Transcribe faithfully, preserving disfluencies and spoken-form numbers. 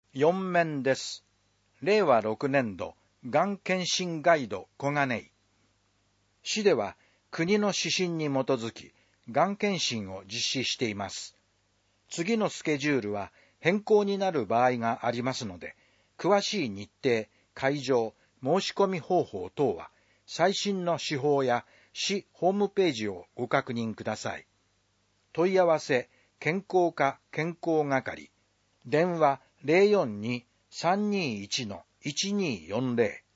よん面です。れいわろくねんど、がん検診ガイド小金井。市では国の指針に基づき、がん検診を実施しています。次のスケジュールは変更になる場合がありますので、詳しい日程、会場、申し込み方法等は、最新の手法や市ホームページをご確認ください。問い合わせ、健康課健康係、電話 ゼロよんに さんにいちのいちにーよんゼロ